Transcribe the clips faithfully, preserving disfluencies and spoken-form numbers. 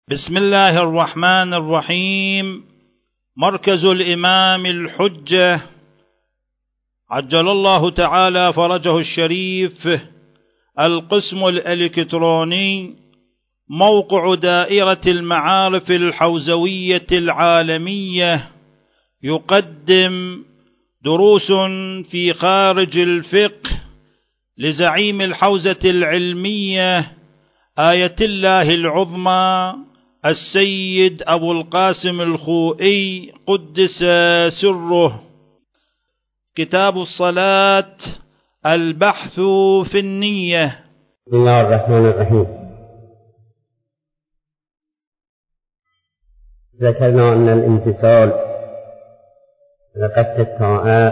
بسم الله الرحمن الرحيم. مركز الإمام الحجة عجل الله تعالى فرجه الشريف، القسم الإلكتروني، موقع دائرة المعارف الحوزوية العالمية، يقدم دروس في خارج الفقه لزعيم الحوزة العلمية آية الله العظمى السيد أبو القاسم الخوئي قدس سره. كتاب الصلاة، البحث في النية. بسم الله الرحمن الرحيم. ذكرنا أن الامتثال لقصد الطاعات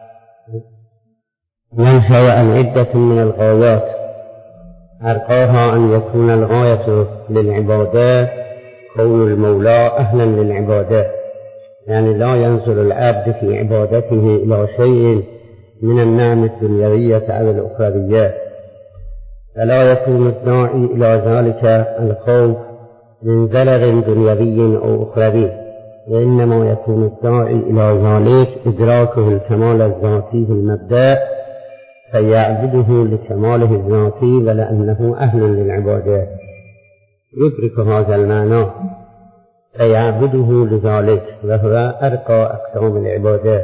ينشأ عن عدة من الغايات، أرقاها أن يكون الغاية للعبادات كون المولى أهلا للعبادات، يعني لا ينظر العبد في عبادته إلى شيء من النعم الدنيوية أو الأخروية، فلا يكون الداعي إلى ذلك الخوف من ضرر دنيوي أو أخروي، وإنما يكون الداعي إلى ذلك إدراكه الكمال الذاتي في المبدأ فيعبده لكماله الذاتي ولأنه أهل للعبادات، يدرك هذا المعنى فيعبده لذلك، وهو أرقى أقسام العبادات.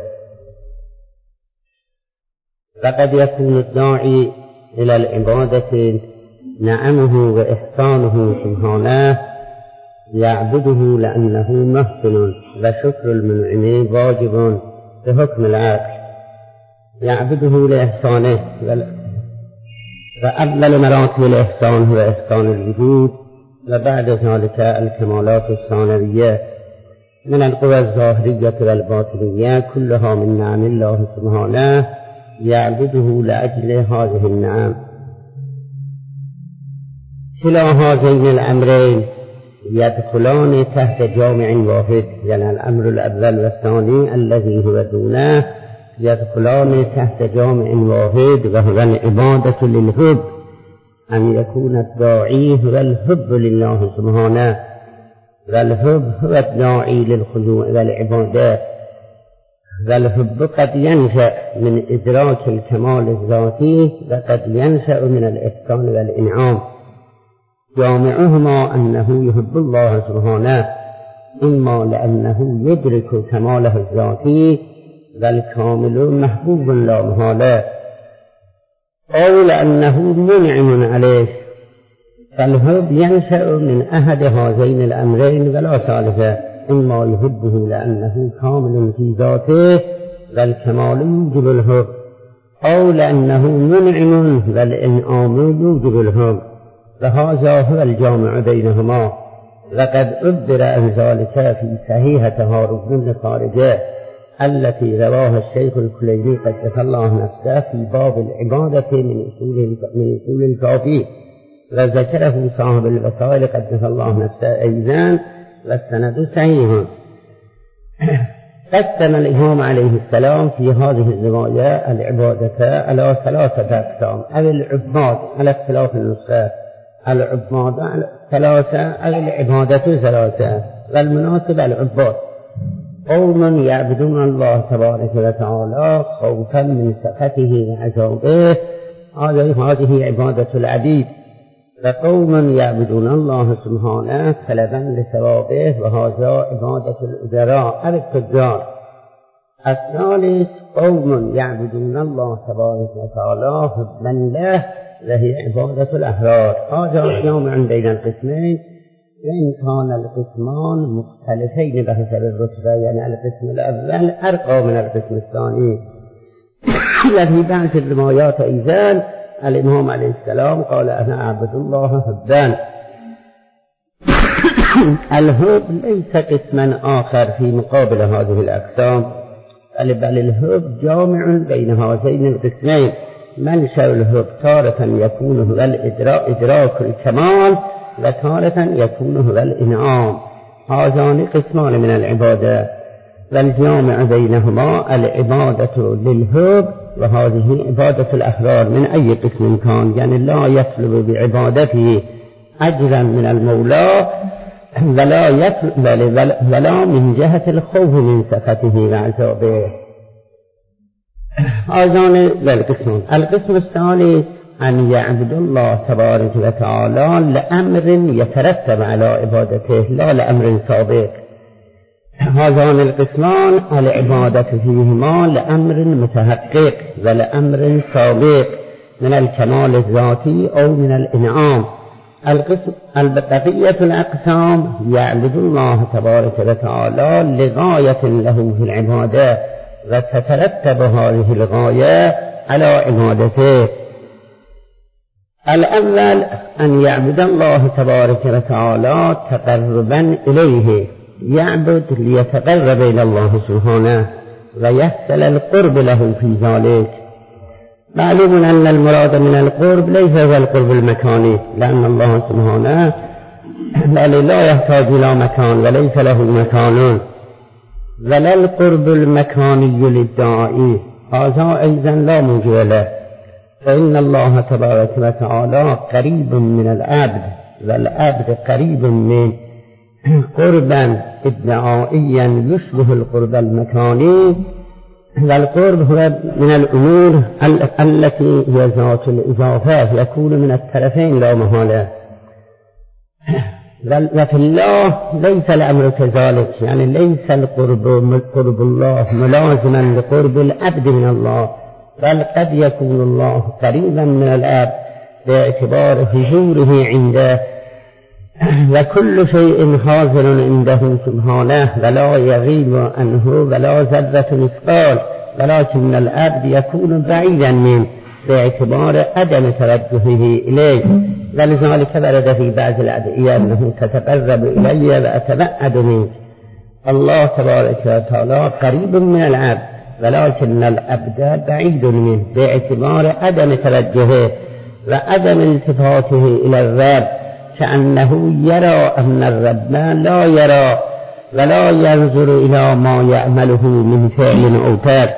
فقد يكون الداعي إلى العبادة نعمه وإحسانه سبحانه يعبده لأنه محسن، وشكر المنعم واجب بحكم العقل، يعبده لإحسانه، وأول مراتب الإحسان هو إحسان الوجود، وبعد ذلك الكمالات الثانوية من القوى الظاهرية والباطنية كلها من نعم الله سبحانه يعبده لأجل هذه النعم. كلا هذين الأمرين يدخلان تحت جامع واحد، يعني الأمر الأول والثاني الذي هو دونه يدخلان تحت جامع واحد، وهو العبادة للحب، أن يكون الداعي هو الحب لله سبحانه، والحب هو الداعي للخضوع والعبادات، والحب قد ينشأ من إدراك الكمال الذاتي وقد ينشأ من الإحسان والإنعام، جامعهما أنه يحب الله سبحانه، إما لأنه يدرك كماله الذاتي والكامل محبوب لا محالة، أو لأنه منعم عليه، فالحب ينشأ من أحد هذين الأمرين ولا ثالثة، إما يحبه لأنه كامل في ذاته والكمال يوجب الحب، أو لأنه منعم والإنعام يوجب الحب، وهذا هو الجامع بينهما. وقد عبر عن ذلك في صحيحة هارون بن خارجة التي رواها الشيخ الكليني قدس الله نفسه في باب العبادة من أصول من أصول الكافي، وذكره صاحب الوسائل قدس الله نفسه أيضا، والسند صحيح. قسم الإمام عليه السلام في هذه الرواية العبادة على ثلاثة أقسام، أو العباد على اختلاف النسخة، العباد ثلاثة أو العبادة ثلاثة، والمناسب العباد قوم يعبدون الله تبارك وتعالى خوفا من سخطه وعذابه، هذه عبادة العبيد، وقوم يعبدون الله سبحانه طلبا لثوابه، وهذا عبادة الأجراء أو التجار. الثالث قوم يعبدون الله تبارك وتعالى حبا له، وهي عبادة الأحرار. هذا جامع بين القسمين، وإن كان القسمان مختلفين بحسب الرتبة، يعني القسم الأول أرقى من القسم الثاني. وفي بعض الروايات أيضا الإمام عليه السلام قال أنا أعبد الله حبا. الحب ليس قسما آخر في مقابل هذه الأقسام، بل الحب جامع بين هذين القسمين. منشأ الحب تارة يكون هو إدراك الكمال، وتارة يكون هو الإنعام، هذان قسمان من العبادة، والجامع بينهما العبادة للحب، وهذه عبادة الأحرار من أي قسم كان، يعني لا يطلب بعبادته أجرا من المولى ولا يطلب ولا من جهة الخوف من سخطه وعذابه. آذان للقسم. القسم الثالث أن يعبد الله تبارك وتعالى لأمر يترتب على عبادته لا لأمر سابق. هذان القسمان العبادة فيهما لأمر متحقق ولأمر سابق من الكمال الذاتي أو من الإنعام. القسم البقية الأقسام يعبد الله تبارك وتعالى لغاية له في العبادة وتترتب هذه الغاية على عبادته. الأول أن يعبد الله تبارك وتعالى تقربا إليه، يعبد ليتقرب إلى الله سبحانه ويحصل القرب له في ذلك. معلوم أن المراد من القرب ليس هو القرب المكاني، لأن الله سبحانه لا يحتاج إلى مكان وليس له مكان، ولا القرب المكاني للداعي، هذا أيضا لا موجب له. فإن الله تبارك وتعالى قريب من العبد، والعبد قريب من قربا ادعائيا يشبه القرب المكاني، والقرب هو من الأمور التي هي ذات الإضافة يكون من الطرفين لا محالة. وفي الله ليس الأمر كذلك، يعني ليس القرب قرب الله ملازما لقرب العبد من الله، بل قد يكون الله قريبا من العبد باعتبار حضوره عنده، وكل شيء حاضر عنده سبحانه ولا يغيب عنه ولا ذرة مثقال، ولكن العبد يكون بعيدا منه باعتبار عدم توجهه إليه. ولذلك ورد في بعض الأدعية أنه تتقرب إلي وأتبعد منك. الله تبارك وتعالى قريب من العبد ولكن العبد بعيد منه باعتبار عدم توجهه وعدم التفاته إلى الرب، كأنه يرى أن الرب لا يرى ولا ينظر إلى ما يعمله من فعل أو ترك.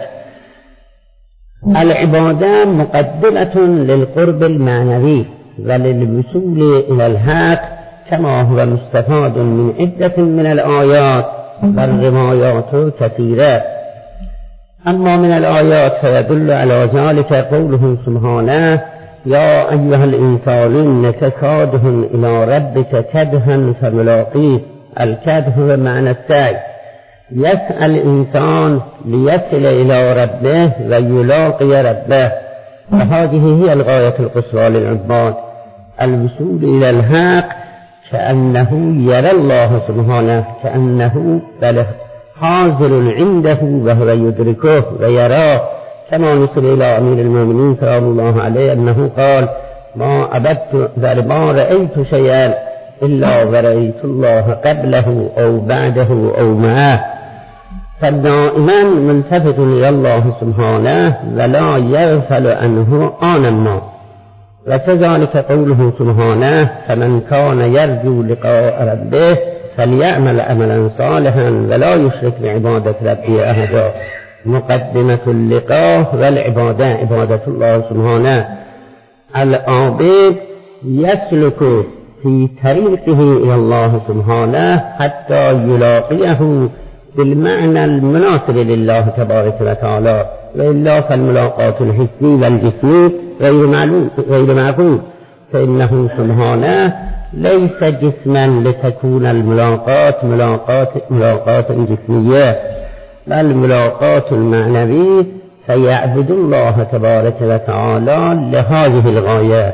العبادة مقدمة للقرب المعنوي وللوصول إلى الحق، كما هو مستفاد من عدة من الآيات والروايات كثيرة. أما من الآيات فيدل على ذلك قوله سبحانه: يا أيها الإنسان إنك كادح إلى ربك كدحا فملاقيه. الكدح هو معنى السعي، يسعى الإنسان ليصل إلى ربه ويلاقي ربه، فهذه هي الغاية القصوى للعباد، الوصول إلى الحق، كأنه يرى الله سبحانه، كأنه بل حاضر عنده وهو يدركه ويراه، كما نصل إلى أمير المؤمنين سلام الله عليه أنه قال: ما أبدت ما رأيت شيئا إلا ورأيت الله قبله أو بعده أو معه. فدائما ملتفت إلى الله سبحانه ولا يغفل عنه آنا ما. وكذلك قوله سبحانه: فمن كان يرجو لقاء ربه فليعمل عملا صالحا ولا يشرك بعبادة ربه أحدا. مقدمة اللقاء والعبادة عبادة الله سبحانه. العابد يسلك في طريقه إلى الله سبحانه حتى يلاقيه بالمعنى المناسب لله تبارك وتعالى، وإلا فالملاقات الحسي والجسمي غير معلوم غير معقول، فإنه سبحانه ليس جسما لتكون الملاقات ملاقات ملاقات جسمية، بل ملاقات المعنوي، فيعبد الله تبارك وتعالى لهذه الغاية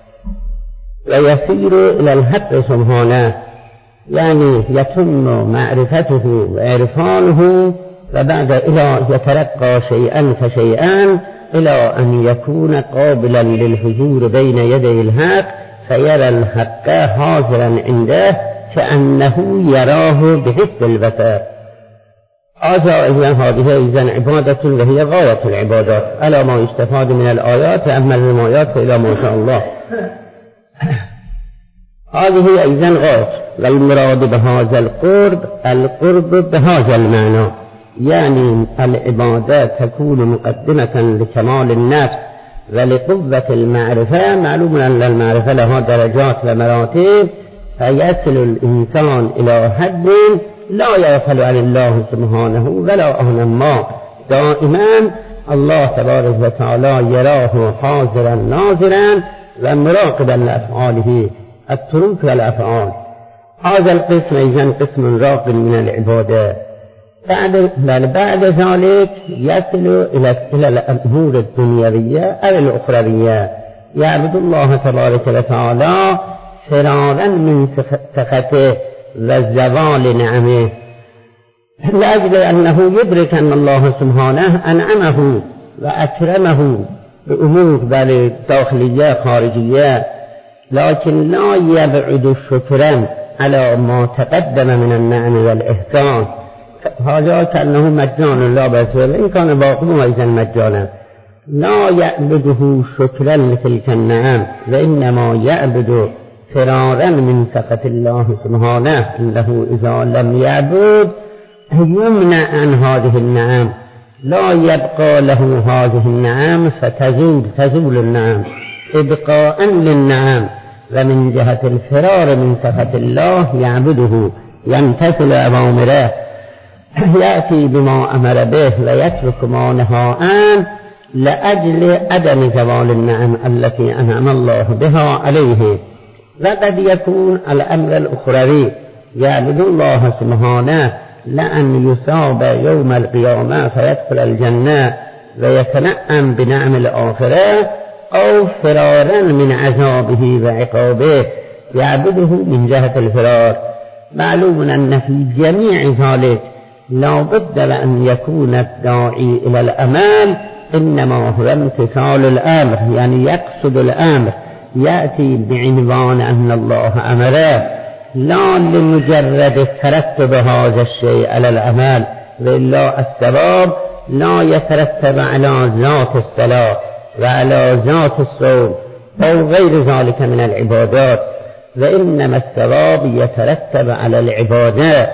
ويسير إلى الحق سبحانه، يعني يتم معرفته وعرفانه، وبعد إلى يترقى شيئا فشيئا إلى أن يكون قابلا للحضور بين يدي الحق، فيرى الحق حاضرا عنده كأنه يراه بحس البصر. هذه إذن عبادة وهي غاية العبادات على ما يستفاد من الآيات، أما الروايات فإلى ما شاء الله. هذه أيضا غاية، والمراد بهذا القرب القرب بهذا المعنى، يعني العبادة تكون مقدمة لكمال النفس ولقوة المعرفة. معلوم أن المعرفة لها درجات ومراتب، فيصل الإنسان إلى حد لا يغفل عن الله سبحانه ولا عن ما. دائما الله تبارك وتعالى يراه حاضرا ناظرا ومراقبا لأفعاله التروك والأفعال. هذا القسم إذن قسم راق من العبادة. بعد, بعد ذلك يصل إلى الأمور الدنيوية أو الأخروية، يعبد الله تبارك وتعالى فرارا من سخطه وزوال نعمه، لأجل أنه يدرك أن الله سبحانه أنعمه وأكرمه بأمور بل داخلية خارجية، لكن لا يبعد شكرا على ما تقدم من النعم والإحسان. هذا كأنه مجانا لا بأس، وإن كان باقي أيضا مجانا، لا يعبده شكرا لتلك النعم، وإنما يعبد فرارا من سخط الله سبحانه، إنه إذا لم يعبد يمنع عن هذه النعم، لا يبقى له هذه النعم فتزول تزول النعم إبقاء للنعم. ومن جهة الفرار من سخط الله يعبده، يمتثل أوامره، يأتي بما أمر به ويترك ما نهى عنه لأجل عدم زوال النعم التي أنعم الله بها عليه. وقد يكون الأمر الأخروي يعبد الله سبحانه لأن يثاب يوم القيامة فيدخل الجنة ويتنعم بنعم الآخرة، أو فرارا من عذابه وعقابه يعبده من جهة الفرار. معلوم أن في جميع ذلك لا بد أن يكون الداعي إلى الأمال إنما هو امتثال الأمر، يعني يقصد الأمر، يأتي بعنوان أن الله أمره، لا لمجرد ترتب هذا الشيء على الأمال، وإلا الثواب لا يترتب على ذات الصلاة وعلى ذات الصوم أو غير ذلك من العبادات، وإنما الثواب يترتب على العبادات.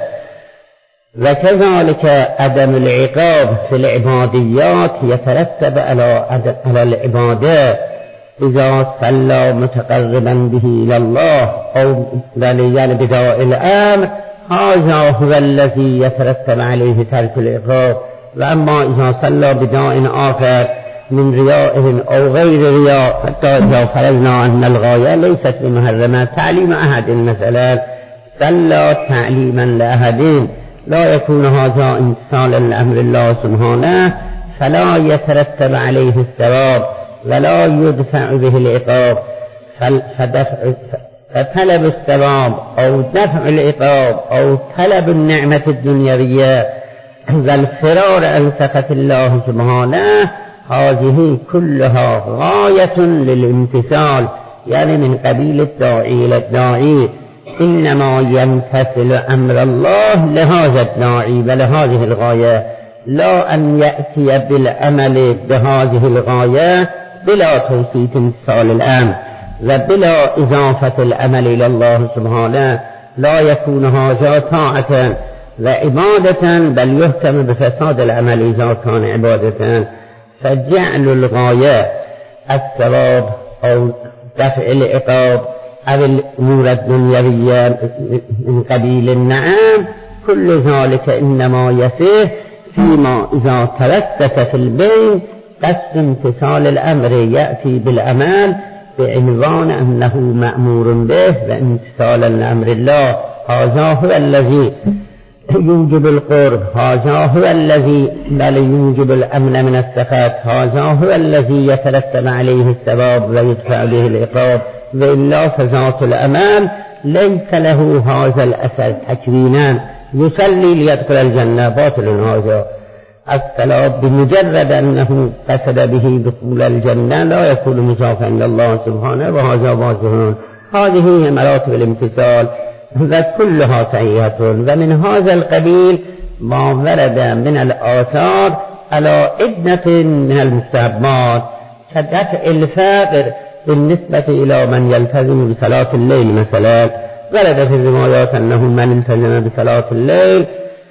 وكذلك عدم العقاب في العباديات يترتب على على العبادات. إذا صلى متقربا به إلى الله أو يعني بداء الأمر، هذا هو الذي يترتب عليه ترك العقاب. وأما إذا صلى بداء آخر من رياء أو غير رياء، حتى إذا فرضنا أن الغاية ليست بمحرمة، تعليم أحد مثلا، صلى تعليما لأحد، لا يكون هذا امتثالا لأمر الله سبحانه، فلا يترتب عليه الثواب ولا يدفع به العقاب. فطلب الثواب أو دفع العقاب أو طلب النعمة الدنيوية والفرار عن سخط الله سبحانه، هذه كلها غاية للامتثال، يعني من قبيل الداعي إلى الداعي، إنما يمتثل أمر الله لهذا الداعي ولهذه الغاية، لا أن يأتي بالأمل بهذه الغاية بلا توسيط امتثال الأمر وبلا إضافة الأمل إلى الله سبحانه، لا يكون هذا طاعة وعبادة، بل يهتم بفساد العمل إذا كان عبادة. فجعل الغاية الثواب أو دفع العقاب أو الأمور الدنيوية من قبيل النعم، كل ذلك إنما يصح فيما إذا ترتب في البين قصد امتثال الأمر، يأتي بالأمال بعنوان أنه مأمور به وامتثالا لأمر الله. هذا هو الذي يوجب القرب، هذا هو الذي بل يوجب الأمن من السخط، هذا هو الذي يترتب عليه الثواب ويدفع به العقاب، وإلا فذات الأمان ليس له هذا الأثر تكوينا، يصلي ليدخل الجنة، باطل هذا. الصلاة بمجرد أنه قصد به دخول الجنة لا يكون مضافا إلى الله سبحانه، وهذا واضح. هذه هي مراتب الامتثال وكلها صحيحة. ومن هذا القبيل ما ورد من الآثار على عدة من المستحبات كدفع الفقر بالنسبة إلى من يلتزم بصلاة الليل مثلا. ورد في الروايات أنه من التزم بصلاة الليل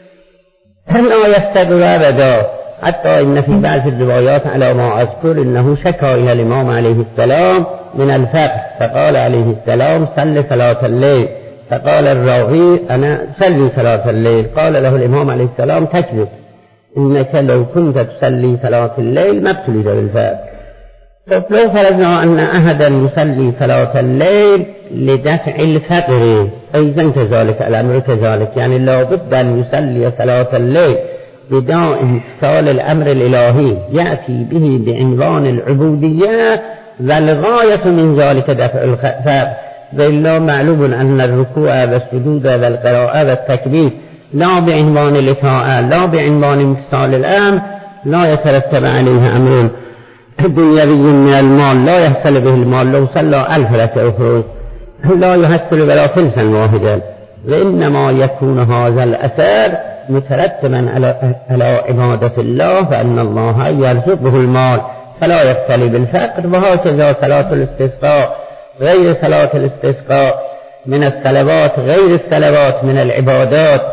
لا يستقر أبدا، حتى إن في بعض الروايات على ما أذكر إنه شكى إلى الإمام عليه السلام من الفقر، فقال عليه السلام: صل صلاة الليل فقال الراوي أنا صلي صلاة الليل. قال له الإمام عليه السلام تكذب، إنك لو كنت تصلي صلاة الليل ما ابتليت بالفقر. لو فرضنا أن أحدا يصلي صلاة الليل لدفع الفقر أيضا كذلك الأمر كذلك، يعني لا بد أن يصلي صلاة الليل بدون امتثال الأمر الإلهي يأتي به بعنوان العبودية، والغاية من ذلك دفع الفقر. وإلا معلوم أن الركوع والسجود والقراءة والتكبير لا بعنوان الإطاعة لا بعنوان امتثال الأمر لا يترتب عليه أمر دنيوي من المال لا يحصل به المال. لو صلى ألف ركعة أخرى لا يحصل ولا فلسا واحدا، وإنما يكون هذا الأثر مترتبا على عبادة الله، فإن الله يرزقه المال فلا يبتلي بالفقر. وهكذا صلاة الاستسقاء غير صلاة الاستسقاء من الصلوات غير الصلوات من العبادات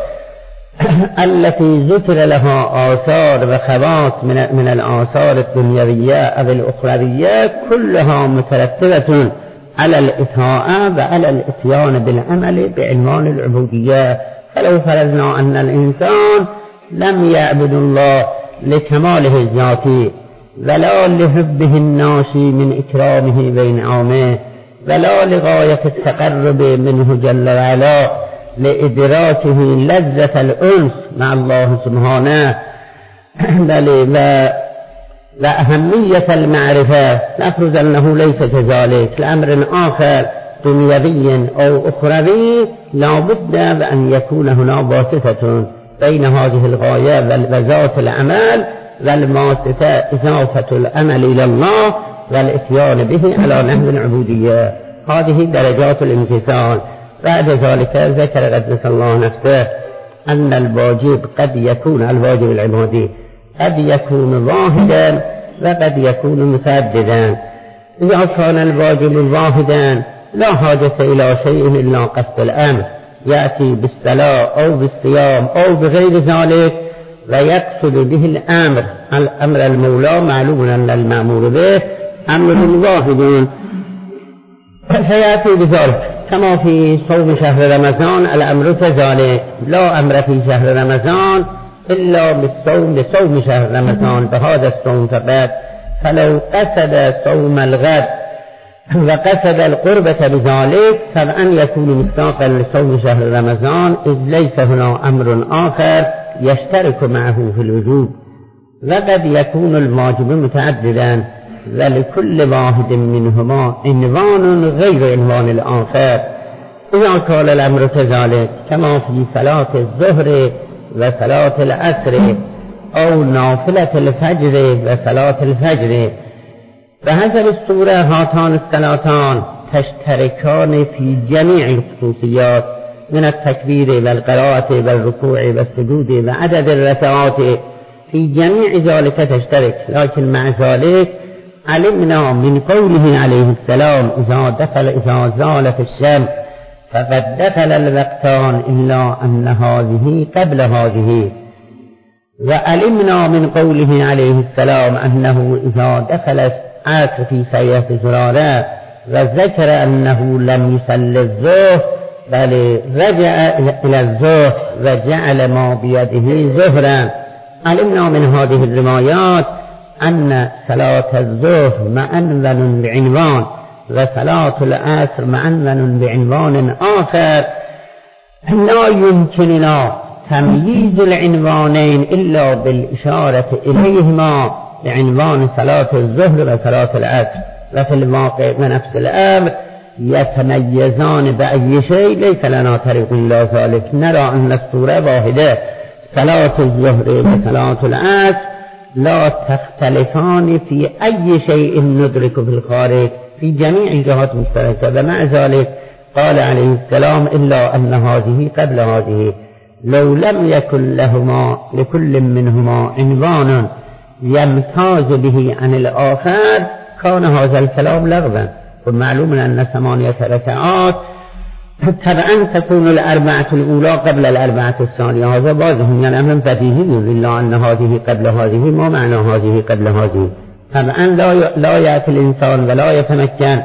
التي ذكر لها آثار وخواص من من الآثار الدنيوية أو الأخروية، كلها مترتبة على الإطاعة وعلى الإتيان بالعمل بعنوان العبودية. فلو فرضنا أن الإنسان لم يعبد الله لكماله الذاتي ولا لحبه الناشي من إكرامه وإنعامه ولا لغاية التقرب منه جل وعلا لإدراكه لذة الأنس مع الله سبحانه بل وأهمية المعرفة، نفرض أنه ليس كذلك لأمر آخر دنيوي أو أخروي، لا بد أن يكون هنا واسطة بين هذه الغاية وذات العمل، والواسطة إضافة الأمل إلى الله والإتيان به على نحو العبودية. هذه درجات الامتثال. بعد ذلك ذكر قدس الله نفسه أن الواجب قد يكون الواجب العبادي قد يكون واحدا وقد يكون متعددا. إذا كان الواجب واحدا لا حاجة إلى شيء إلا قصد الأمر، يأتي بالصلاة أو بالصيام أو بغير ذلك ويقصد به الأمر. الأمر المولى معلوم أن المأمور به أمر واحد فيأتي بذلك، كما في صوم شهر رمضان الأمر كذلك، لا أمر في شهر رمضان إلا بالصوم لصوم شهر رمضان بهذا الصوم فقط. فلو قصد صوم الغد وقصد القربة بذلك فأن يكون مستاقا لصوم شهر رمضان، إذ ليس هنا أمر آخر يشترك معه في الوجوب. وقد يكون الواجب متعددا ولكل واحد منهما عنوان غير عنوان الآخر. إذا كان الأمر كذلك كما في صلاة الظهر وصلاة العصر أو نافلة الفجر وصلاة الفجر، بحسب الصورة هاتان الصلاتان تشتركان في جميع الخصوصيات من التكبير والقراءة والركوع والسجود وعدد الركعات، في جميع ذلك تشترك. لكن مع ذلك علمنا من قوله عليه السلام إذا دخل إذا زالت الشمس فقد دخل الوقتان إلا أن هذه قبل هذه، وعلمنا من قوله عليه السلام أنه إذا دخل العصر في سيئة زرارة وذكر أنه لم يصل الظهر بل رجع إلى الظهر وجعل ما بيده ظهرا. علمنا من هذه الروايات أن صلاة الظهر معنون بعنوان وصلاة العصر معنون بعنوان آخر، لا يمكننا تمييز العنوانين إلا بالإشارة إليهما بعنوان صلاة الظهر وصلاة العصر، وفي الواقع ونفس الأمر يتميزان بأي شيء ليس لنا طريق إلا ذلك. نرى أن الصورة واحدة، صلاة الظهر وصلاة العصر لا تختلفان في أي شيء ندرك في الخارج، في جميع الجهات مشتركة. ومع ذلك قال عليه السلام إلا أن هذه قبل هذه. لو لم يكن لهما لكل منهما عنوان يمتاز به عن الآخر كان هذا الكلام لغوا. ومعلوم أن ثمانية ركعات طبعا تكون الأربعة الأولى قبل الأربعة الثانية، هذا بعضهم يعني أمر بديهي، إلا أن هذه قبل هذه ما معنى هذه قبل هذه. طبعا لا لا يأتي الإنسان ولا يتمكن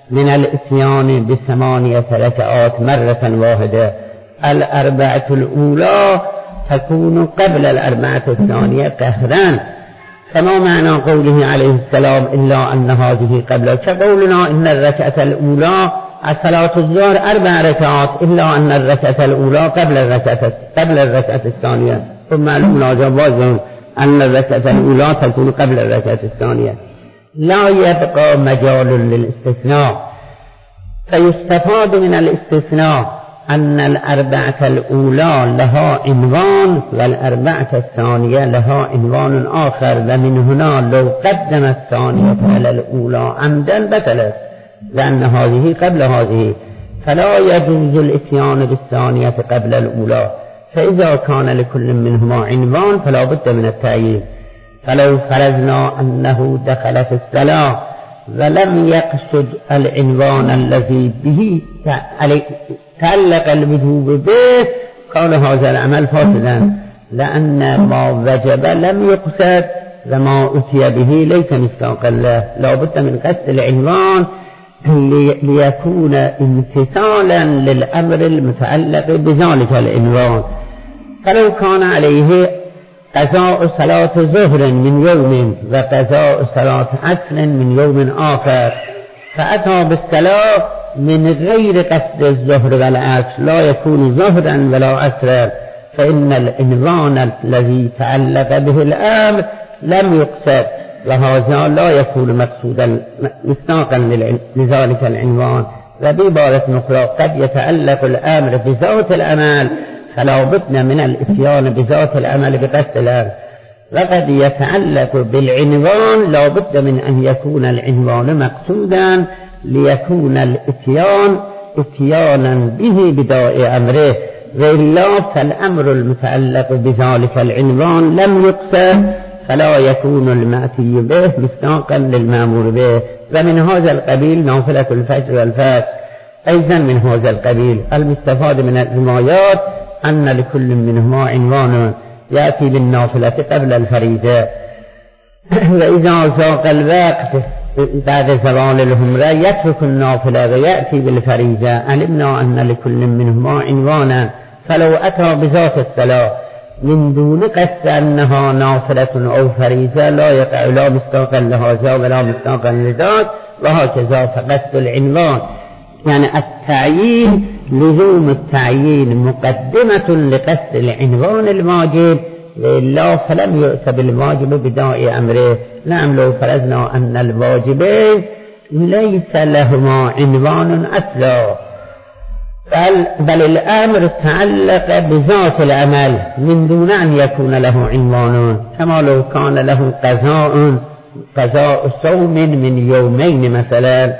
من الاتيان بثمانية ركعات مرة واحدة. الأربعة الأولى تكون قبل الأربعة الثانية قهرا، كما معنى قوله عليه السلام إلا أن هذه قبل، كقولنا إن الركعة الأولى الصلاة الظهر أربع ركعات إلا أن الركعة الأولى قبل الركعة قبل الركعة الثانية، ثم معلوم لا جواز أن الركعة الأولى تكون قبل الركعة الثانية. لا يبقى مجال للاستثناء، فيستفاد من الاستثناء أن الأربعة الأولى لها عنوان والأربعة الثانية لها عنوان آخر، ومن هنا لو قدم الثانية على الأولى عمدا بطلت، لأن هذه قبل هذه، فلا يجوز الاتيان بالثانية قبل الأولى. فإذا كان لكل منهما عنوان فلا بد من التعيين. فلو فرضنا أنه دخل في الصلاة ولم يقصد العنوان الذي به تعلق الوجوب به كان هذا العمل فاسدا، لأن ما وجب لم يقصد وما أتي به ليس مستحقا له. لا بد من قصد العنوان ليكون امتثالا للأمر المتعلق بذلك العنوان. فلو كان عليه قضاء صلاة ظهر من يوم وقضاء صلاة عصر من يوم آخر، فأتى بالصلاة من غير قصد الظهر والعصر لا يكون ظهرا ولا عصرا، فإن العنوان الذي تعلق به الأمر لم يقصد، وهذا لا يكون مقصودا مستحقا لذلك العنوان. وبعبارة أخرى قد يتعلق الأمر بذات العمل فلا بد من الاتيان بذات العمل بقصد الأمر، وقد يتعلق بالعنوان لا بد من أن يكون العنوان مقصودا ليكون الاتيان اتيانا به بداء أمره، وإلا فالأمر المتعلق بذلك العنوان لم يقصد فلا يكون المأتي به مستحقا للمأمور به. ومن هذا القبيل نافلة الفجر والفجر أيضا من هذا القبيل. المستفاد من الروايات أن لكل منهما عنوان يأتي بالنافلة قبل الفريضة، وإذا ذاق الوقت بعد زوال الهمرة يترك النافلة ويأتي بالفريضة. علمنا أن لكل منهما عنوانا، فلو أتى بذات الصلاة من دون قصد أنها نافلة أو فريضة لا يقع لا مستحقا لهذا ولا مستحقا لذاك، وهكذا فقصد العنوان يعني التعيين لزوم التعيين مقدمة لقصد العنوان الواجب، وإلا فلم يؤت بالواجب بداء أمره. نعم لو فرضنا أن الواجبين ليس لهما عنوان أصلا، بل, بل الأمر تعلق بذات العمل من دون أن يكون له عنوان، كما لو كان له قضاء قضاء صوم من يومين مثلا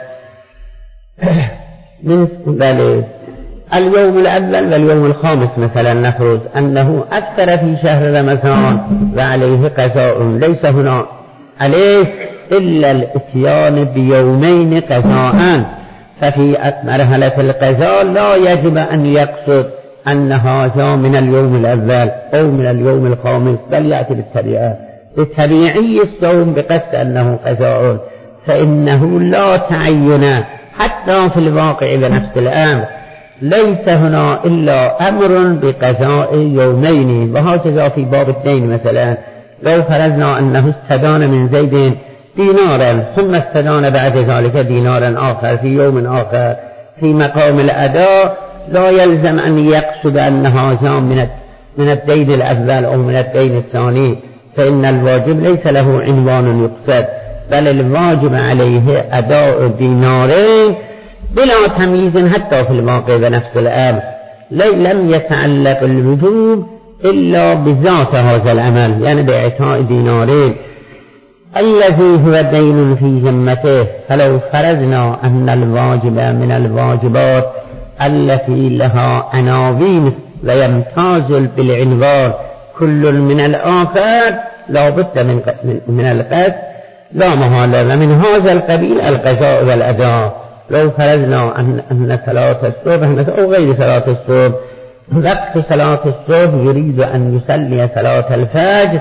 من بل اليوم الأول واليوم الخامس مثلا، نفرض أنه أكثر في شهر رمضان وعليه قضاء، ليس هنا عليه إلا الاتيان بيومين قضاء، ففي مرحلة القضاء لا يجب أن يقصد أن هذا من اليوم الأول أو من اليوم الخامس، بل يأتي بالطبيعة بالطبيعي الصوم بقصد أنه قضاء، فإنه لا تعين حتى في الواقع بنفس الأمر. ليس هنا إلا أمر بقضاء يومين، وهكذا في باب الدين مثلا. لو فرضنا أنه استدان من زيد دينارا ثم استدان بعد ذلك دينارا آخر في يوم آخر في مقام الأداء، لا يلزم أن يقصد أن هذا من الدين الأول أو من الدين الثاني، فإن الواجب ليس له عنوان يقصد، بل الواجب عليه أداء دينارين بلا تمييز حتى في الواقع بنفس الأمر. لم يتعلق الوجوب إلا بذات هذا العمل، يعني بإعطاء دينارين الذي هو دين في ذمته. فلو فرضنا أن الواجب من الواجبات التي لها عناوين ويمتاز بالعنوان كل من الآخر لا بد من من القصد لا محالة، ومن هذا القبيل القضاء والأداء. لو فرضنا أن أن صلاة الصبح أو غير صلاة الصبح، وقت صلاة الصبح يريد أن يصلي صلاة الفجر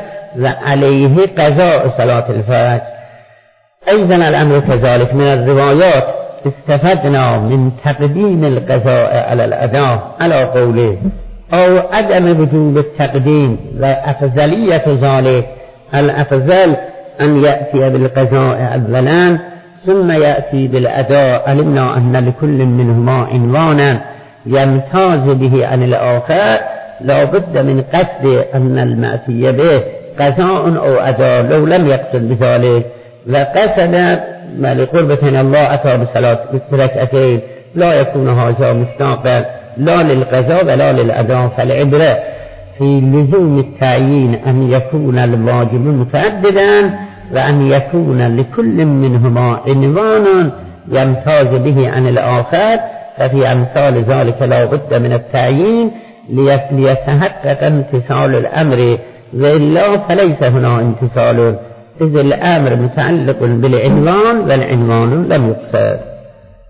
وعليه قضاء صلاة الفجر، أيضا الأمر كذلك. من الروايات استفدنا من تقديم القضاء على الأداء على قوله أو عدم وجوب التقديم وأفضلية ذلك، الأفضل أن يأتي بالقضاء أولا ثم يأتي بالأداء، علمنا أن لكل منهما عنوانا يمتاز به عن الآخر، لا بد من قصد أن المأتي به قضاء أو أداء لو لم يقصد بذلك، وقصد ما لقربة الله أتى بصلاة بركعتين، لا يكون هذا مستقبل لا للقضاء ولا للأداء. فالعبرة في لزوم التعيين أن يكون الواجب متعددا وأن يكون لكل منهما عنوان يمتاز به عن الآخر، ففي أمثال ذلك لا بد من التعيين ليتحقق امتثال الأمر، وإلا فليس هنا امتثال، إذ الأمر متعلق بالعنوان والعنوان لم يقصد.